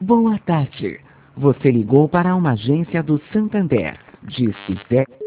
Boa tarde. Você ligou para uma agência do Santander. Disse Zé.